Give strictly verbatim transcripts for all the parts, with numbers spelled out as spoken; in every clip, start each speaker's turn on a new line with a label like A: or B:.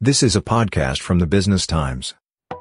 A: This is a podcast from the Business Times.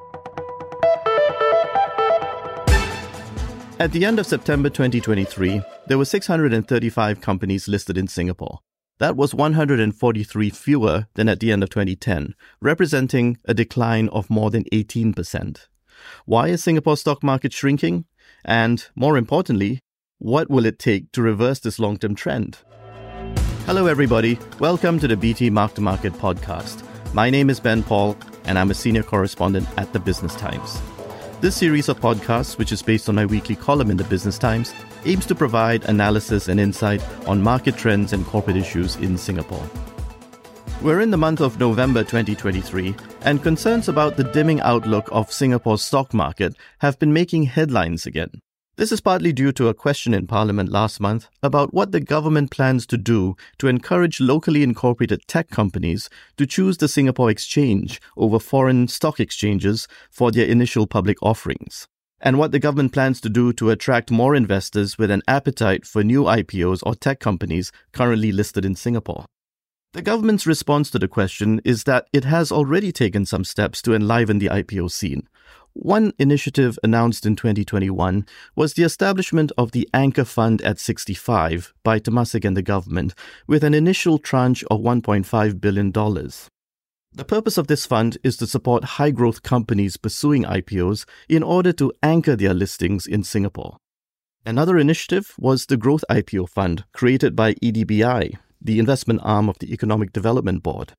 B: At the end of September twenty twenty-three, there were six hundred thirty-five companies listed in Singapore. That was one hundred forty-three fewer than at the end of twenty ten, representing a decline of more than eighteen percent. Why is Singapore's stock market shrinking? And more importantly, what will it take to reverse this long-term trend? Hello everybody, welcome to the B T Mark to Market podcast. My name is Ben Paul, and I'm a senior correspondent at the Business Times. This series of podcasts, which is based on my weekly column in the Business Times, aims to provide analysis and insight on market trends and corporate issues in Singapore. We're in the month of November twenty twenty-three, and concerns about the dimming outlook of Singapore's stock market have been making headlines again. This is partly due to a question in Parliament last month about what the government plans to do to encourage locally incorporated tech companies to choose the Singapore Exchange over foreign stock exchanges for their initial public offerings, and what the government plans to do to attract more investors with an appetite for new I P Os or tech companies currently listed in Singapore. The government's response to the question is that it has already taken some steps to enliven the I P O scene. One initiative announced in twenty twenty-one was the establishment of the Anchor Fund at sixty-five by Temasek and the government, with an initial tranche of one point five billion dollars. The purpose of this fund is to support high-growth companies pursuing I P Os in order to anchor their listings in Singapore. Another initiative was the Growth I P O Fund, created by E D B I, the investment arm of the Economic Development Board.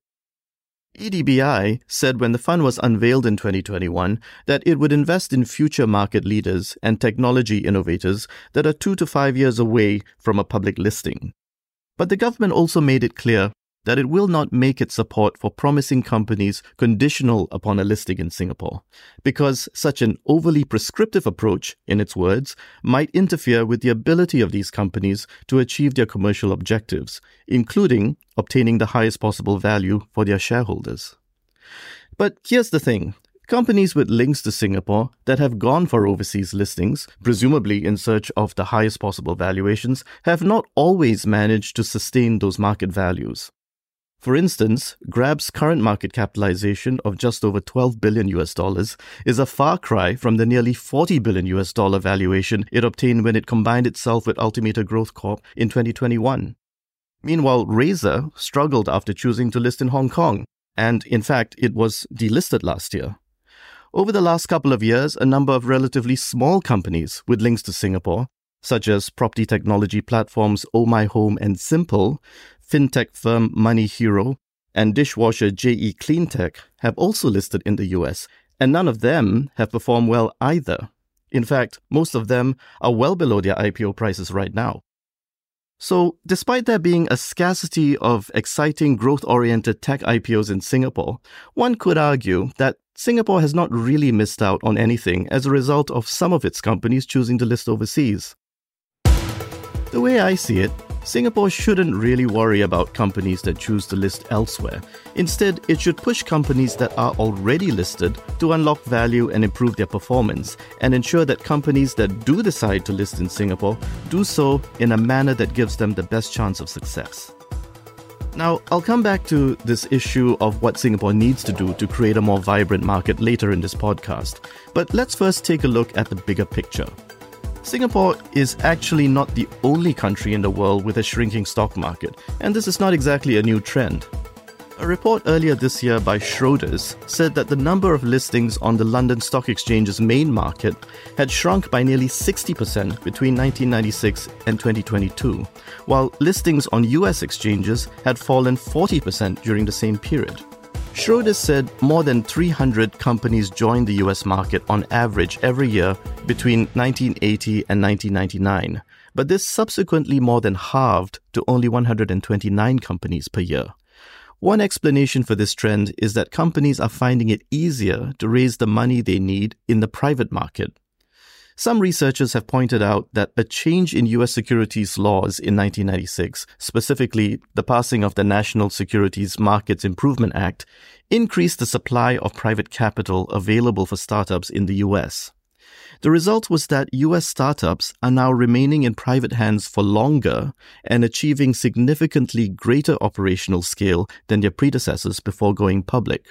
B: E D B I said when the fund was unveiled in twenty twenty-one that it would invest in future market leaders and technology innovators that are two to five years away from a public listing. But the government also made it clear that it will not make its support for promising companies conditional upon a listing in Singapore, because such an overly prescriptive approach, in its words, might interfere with the ability of these companies to achieve their commercial objectives, including obtaining the highest possible value for their shareholders. But here's the thing. Companies with links to Singapore that have gone for overseas listings, presumably in search of the highest possible valuations, have not always managed to sustain those market values. For instance, Grab's current market capitalization of just over twelve billion US dollars is a far cry from the nearly forty billion US dollar valuation it obtained when it combined itself with Altimeter Growth Corp in twenty twenty-one. Meanwhile, Razer struggled after choosing to list in Hong Kong, and in fact, it was delisted last year. Over the last couple of years, a number of relatively small companies with links to Singapore, such as property technology platforms Oh My Home and Simple, fintech firm Money Hero, and dishwasher J E Cleantech have also listed in the U S, and none of them have performed well either. In fact, most of them are well below their I P O prices right now. So, despite there being a scarcity of exciting growth-oriented tech I P Os in Singapore, one could argue that Singapore has not really missed out on anything as a result of some of its companies choosing to list overseas. The way I see it, Singapore shouldn't really worry about companies that choose to list elsewhere. Instead, it should push companies that are already listed to unlock value and improve their performance, and ensure that companies that do decide to list in Singapore do so in a manner that gives them the best chance of success. Now, I'll come back to this issue of what Singapore needs to do to create a more vibrant market later in this podcast, but let's first take a look at the bigger picture. Singapore is actually not the only country in the world with a shrinking stock market, and this is not exactly a new trend. A report earlier this year by Schroders said that the number of listings on the London Stock Exchange's main market had shrunk by nearly sixty percent between nineteen ninety-six and twenty twenty-two, while listings on U S exchanges had fallen forty percent during the same period. Schroders said more than three hundred companies joined the U S market on average every year between nineteen eighty and nineteen ninety-nine, but this subsequently more than halved to only one hundred twenty-nine companies per year. One explanation for this trend is that companies are finding it easier to raise the money they need in the private market. Some researchers have pointed out that a change in U S securities laws in nineteen ninety-six, specifically the passing of the National Securities Markets Improvement Act, increased the supply of private capital available for startups in the U S. The result was that U S startups are now remaining in private hands for longer and achieving significantly greater operational scale than their predecessors before going public.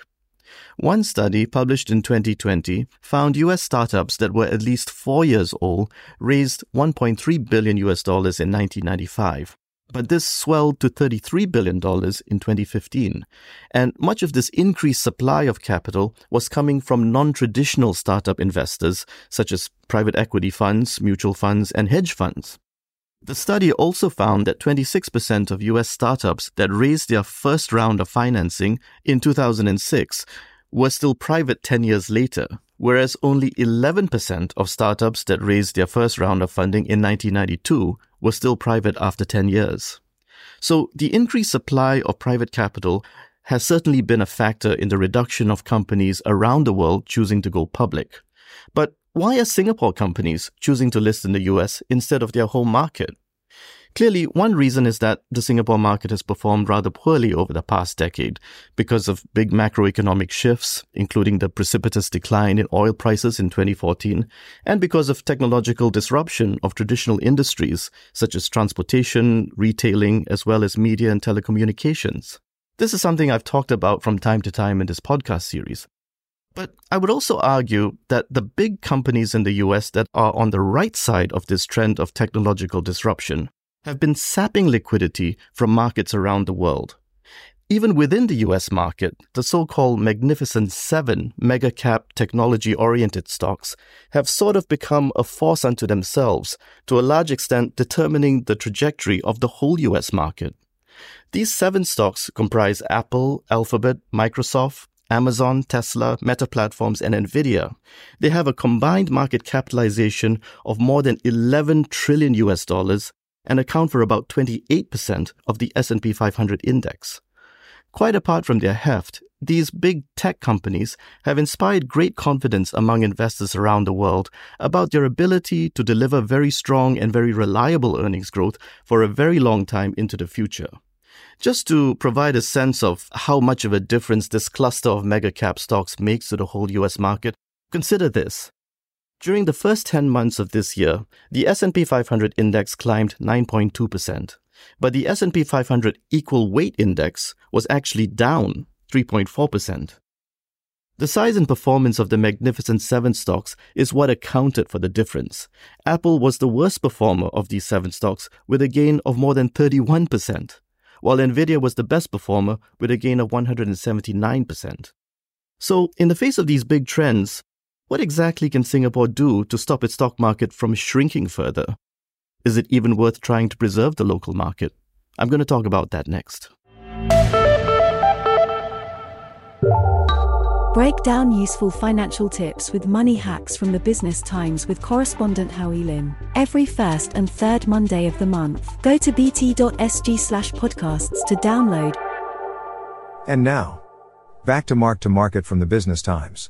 B: One study published in twenty twenty found U S startups that were at least four years old raised one point three billion U S dollars in nineteen ninety-five. But this swelled to thirty-three billion dollars in twenty fifteen. And much of this increased supply of capital was coming from non-traditional startup investors, such as private equity funds, mutual funds, and hedge funds. The study also found that twenty-six percent of U S startups that raised their first round of financing in two thousand six were still private ten years later, whereas only eleven percent of startups that raised their first round of funding in nineteen ninety-two were still private after ten years. So the increased supply of private capital has certainly been a factor in the reduction of companies around the world choosing to go public. But why are Singapore companies choosing to list in the U S instead of their home market? Clearly, one reason is that the Singapore market has performed rather poorly over the past decade because of big macroeconomic shifts, including the precipitous decline in oil prices in twenty fourteen, and because of technological disruption of traditional industries such as transportation, retailing, as well as media and telecommunications. This is something I've talked about from time to time in this podcast series. But I would also argue that the big companies in the U S that are on the right side of this trend of technological disruption have been sapping liquidity from markets around the world. Even within the U S market, the so-called Magnificent Seven mega-cap technology-oriented stocks have sort of become a force unto themselves, to a large extent determining the trajectory of the whole U S market. These seven stocks comprise Apple, Alphabet, Microsoft, Amazon, Tesla, Meta Platforms, and Nvidia. They have a combined market capitalization of more than eleven trillion U S dollars and account for about twenty-eight percent of the S and P five hundred index. Quite apart from their heft, these big tech companies have inspired great confidence among investors around the world about their ability to deliver very strong and very reliable earnings growth for a very long time into the future. Just to provide a sense of how much of a difference this cluster of mega-cap stocks makes to the whole U S market, consider this. During the first ten months of this year, the S and P five hundred index climbed nine point two percent, but the S and P five hundred equal weight index was actually down three point four percent. The size and performance of the Magnificent Seven stocks is what accounted for the difference. Apple was the worst performer of these seven stocks with a gain of more than thirty-one percent, while Nvidia was the best performer with a gain of one hundred seventy-nine percent. So, in the face of these big trends, what exactly can Singapore do to stop its stock market from shrinking further? Is it even worth trying to preserve the local market? I'm going to talk about that next.
C: Break down useful financial tips with money hacks from the Business Times with correspondent Howie Lim. Every first and third Monday of the month. Go to bt.sg slash podcasts to download.
A: And now, back to Mark to Market from the Business Times.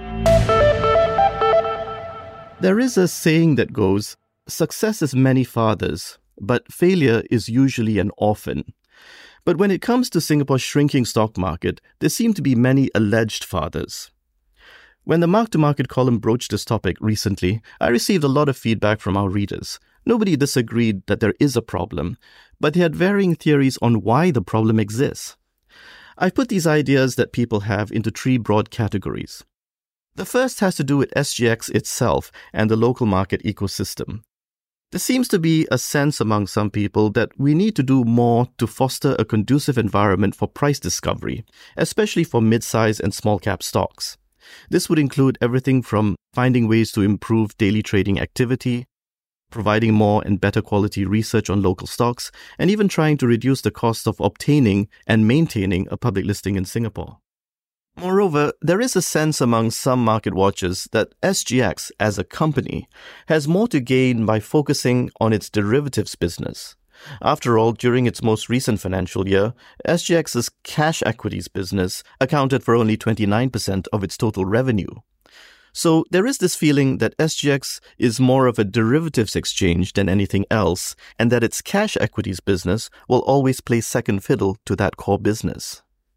B: There is a saying that goes, success is many fathers, but failure is usually an orphan. But when it comes to Singapore's shrinking stock market, there seem to be many alleged fathers. When the Mark to Market column broached this topic recently, I received a lot of feedback from our readers. Nobody disagreed that there is a problem, but they had varying theories on why the problem exists. I've put these ideas that people have into three broad categories. The first has to do with S G X itself and the local market ecosystem. There seems to be a sense among some people that we need to do more to foster a conducive environment for price discovery, especially for mid-size and small-cap stocks. This would include everything from finding ways to improve daily trading activity, providing more and better quality research on local stocks, and even trying to reduce the cost of obtaining and maintaining a public listing in Singapore. Moreover, there is a sense among some market watchers that S G X, as a company, has more to gain by focusing on its derivatives business. After all, during its most recent financial year, S G X's cash equities business accounted for only twenty-nine percent of its total revenue. So there is this feeling that S G X is more of a derivatives exchange than anything else, and that its cash equities business will always play second fiddle to that core business.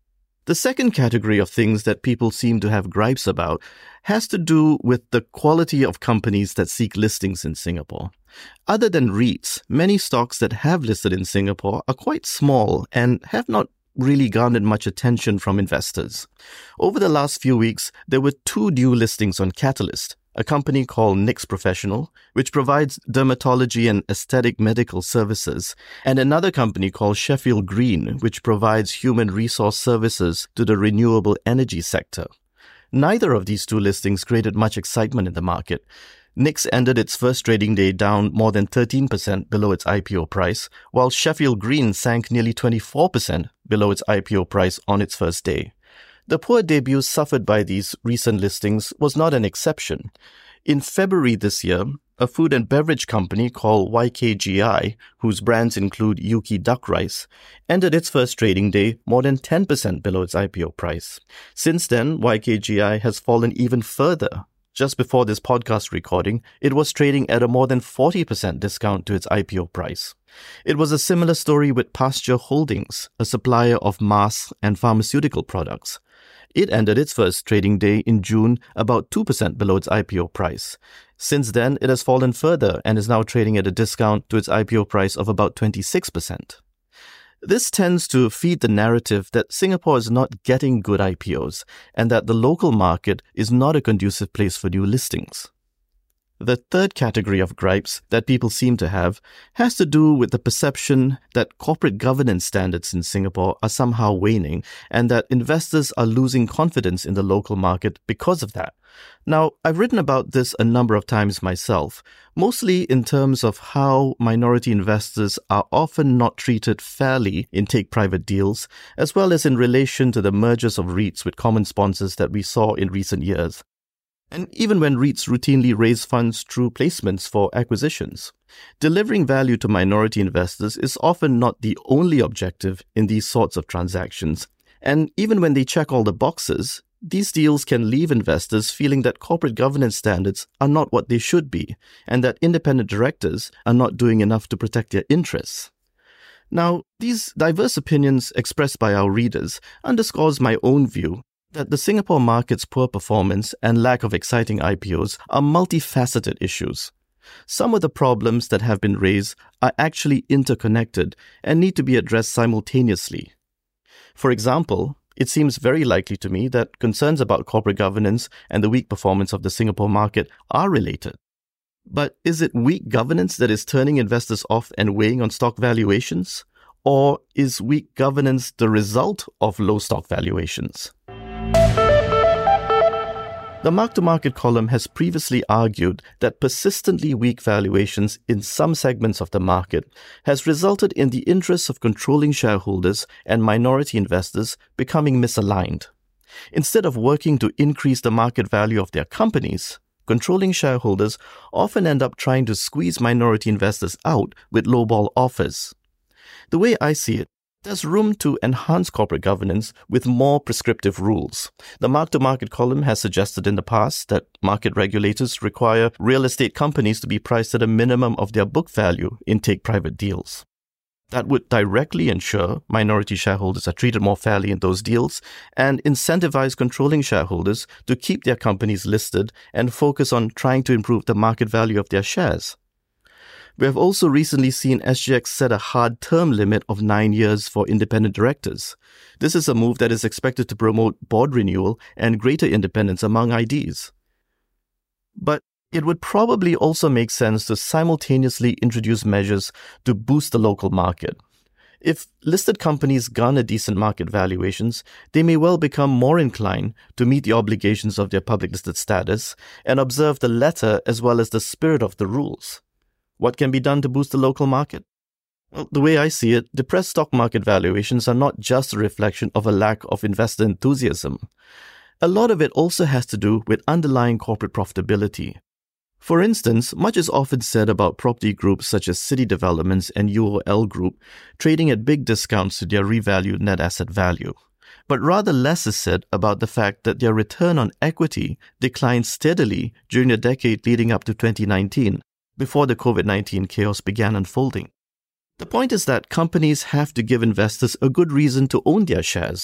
B: The second category of things that people seem to have gripes about has to do with the quality of companies that seek listings in Singapore. Other than REITs, many stocks that have listed in Singapore are quite small and have not really garnered much attention from investors. Over the last few weeks, there were two new listings on Catalyst, a company called Nix Professional, which provides dermatology and aesthetic medical services, and another company called Sheffield Green, which provides human resource services to the renewable energy sector. Neither of these two listings created much excitement in the market. Nix ended its first trading day down more than thirteen percent below its I P O price, while Sheffield Green sank nearly twenty-four percent below its I P O price on its first day. The poor debut suffered by these recent listings was not an exception. In February this year, a food and beverage company called Y K G I, whose brands include Yuki Duck Rice, ended its first trading day more than ten percent below its I P O price. Since then, Y K G I has fallen even further. Just before this podcast recording, it was trading at a more than forty percent discount to its I P O price. It was a similar story with Pasture Holdings, a supplier of masks and pharmaceutical products. It ended its first trading day in June about two percent below its I P O price. Since then, it has fallen further and is now trading at a discount to its I P O price of about twenty-six percent. This tends to feed the narrative that Singapore is not getting good I P Os and that the local market is not a conducive place for new listings. The third category of gripes that people seem to have has to do with the perception that corporate governance standards in Singapore are somehow waning and that investors are losing confidence in the local market because of that. Now, I've written about this a number of times myself, mostly in terms of how minority investors are often not treated fairly in take-private deals, as well as in relation to the mergers of REITs with common sponsors that we saw in recent years. And even when REITs routinely raise funds through placements for acquisitions. Delivering value to minority investors is often not the only objective in these sorts of transactions. And even when they check all the boxes, these deals can leave investors feeling that corporate governance standards are not what they should be, and that independent directors are not doing enough to protect their interests. Now, these diverse opinions expressed by our readers underscores my own view that the Singapore market's poor performance and lack of exciting I P Os are multifaceted issues. Some of the problems that have been raised are actually interconnected and need to be addressed simultaneously. For example, it seems very likely to me that concerns about corporate governance and the weak performance of the Singapore market are related. But is it weak governance that is turning investors off and weighing on stock valuations? Or is weak governance the result of low stock valuations? The Mark-to-Market column has previously argued that persistently weak valuations in some segments of the market has resulted in the interests of controlling shareholders and minority investors becoming misaligned. Instead of working to increase the market value of their companies, controlling shareholders often end up trying to squeeze minority investors out with lowball offers. The way I see it, there's room to enhance corporate governance with more prescriptive rules. The Mark-to-Market column has suggested in the past that market regulators require real estate companies to be priced at a minimum of their book value in take-private deals. That would directly ensure minority shareholders are treated more fairly in those deals and incentivize controlling shareholders to keep their companies listed and focus on trying to improve the market value of their shares. We have also recently seen S G X set a hard term limit of nine years for independent directors. This is a move that is expected to promote board renewal and greater independence among I Ds. But it would probably also make sense to simultaneously introduce measures to boost the local market. If listed companies garner decent market valuations, they may well become more inclined to meet the obligations of their public listed status and observe the letter as well as the spirit of the rules. What can be done to boost the local market? Well, the way I see it, depressed stock market valuations are not just a reflection of a lack of investor enthusiasm. A lot of it also has to do with underlying corporate profitability. For instance, much is often said about property groups such as City Developments and U O L Group trading at big discounts to their revalued net asset value. But rather less is said about the fact that their return on equity declined steadily during the decade leading up to twenty nineteen. Before the COVID nineteen chaos began unfolding. The point is that companies have to give investors a good reason to own their shares.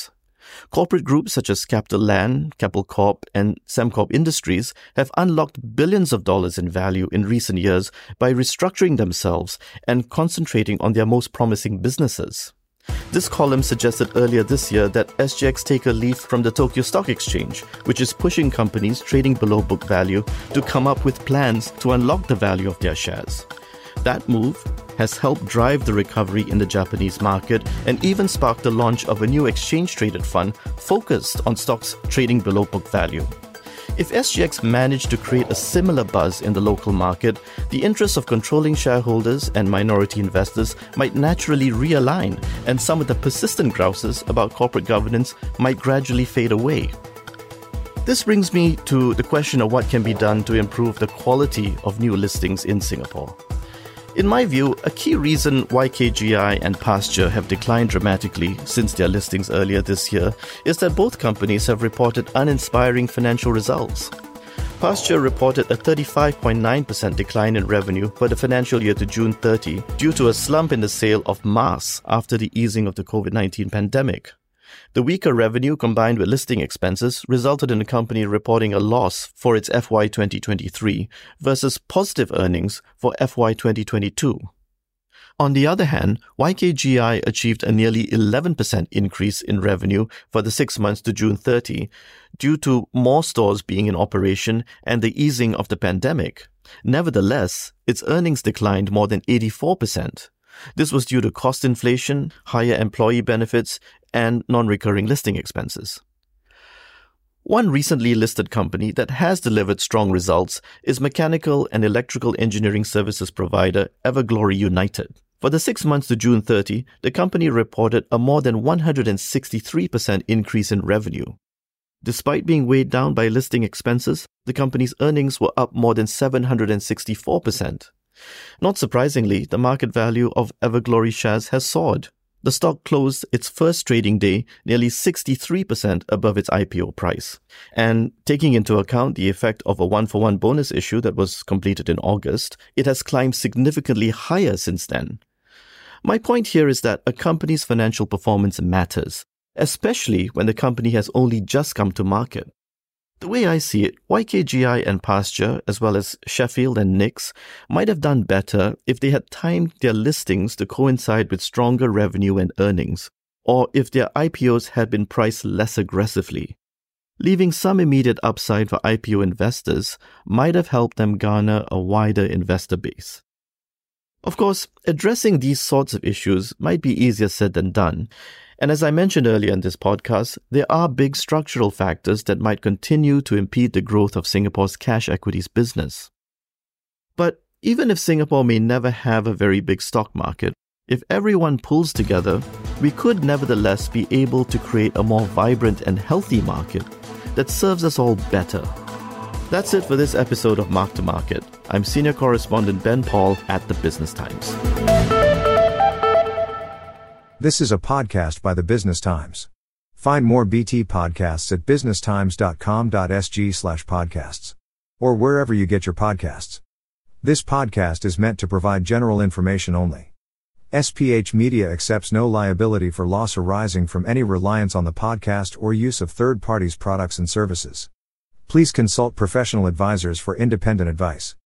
B: Corporate groups such as Capital Land, Keppel Corp, and Sembcorp Industries have unlocked billions of dollars in value in recent years by restructuring themselves and concentrating on their most promising businesses. This column suggested earlier this year that S G X take a leaf from the Tokyo Stock Exchange, which is pushing companies trading below book value to come up with plans to unlock the value of their shares. That move has helped drive the recovery in the Japanese market and even sparked the launch of a new exchange-traded fund focused on stocks trading below book value. If S G X managed to create a similar buzz in the local market, the interests of controlling shareholders and minority investors might naturally realign, and some of the persistent grouses about corporate governance might gradually fade away. This brings me to the question of what can be done to improve the quality of new listings in Singapore. In my view, a key reason Y K G I and Pasture have declined dramatically since their listings earlier this year is that both companies have reported uninspiring financial results. Pasture reported a thirty-five point nine percent decline in revenue for the financial year to June thirtieth due to a slump in the sale of masks after the easing of the COVID nineteen pandemic. The weaker revenue combined with listing expenses resulted in the company reporting a loss for its F Y twenty twenty-three versus positive earnings for F Y twenty twenty-two. On the other hand, Y K G I achieved a nearly eleven percent increase in revenue for the six months to June thirtieth due to more stores being in operation and the easing of the pandemic. Nevertheless, its earnings declined more than eighty-four percent. This was due to cost inflation, higher employee benefits, and non-recurring listing expenses. One recently listed company that has delivered strong results is mechanical and electrical engineering services provider Everglory United. For the six months to June thirtieth, the company reported a more than one hundred sixty-three percent increase in revenue. Despite being weighed down by listing expenses, the company's earnings were up more than seven hundred sixty-four percent. Not surprisingly, the market value of Everglory shares has soared. The stock closed its first trading day nearly sixty-three percent above its I P O price. And taking into account the effect of a one-for-one bonus issue that was completed in August, it has climbed significantly higher since then. My point here is that a company's financial performance matters, especially when the company has only just come to market. The way I see it, Y K G I and Pasture, as well as Sheffield and Nix, might have done better if they had timed their listings to coincide with stronger revenue and earnings, or if their I P Os had been priced less aggressively. Leaving some immediate upside for I P O investors might have helped them garner a wider investor base. Of course, addressing these sorts of issues might be easier said than done. And as I mentioned earlier in this podcast, there are big structural factors that might continue to impede the growth of Singapore's cash equities business. But even if Singapore may never have a very big stock market, if everyone pulls together, we could nevertheless be able to create a more vibrant and healthy market that serves us all better. That's it for this episode of Mark to Market. I'm Senior Correspondent Ben Paul at The Business Times.
A: This is a podcast by The Business Times. Find more B T podcasts at business times dot com dot s g slash podcasts or wherever you get your podcasts. This podcast is meant to provide general information only. S P H Media accepts no liability for loss arising from any reliance on the podcast or use of third parties' products and services. Please consult professional advisors for independent advice.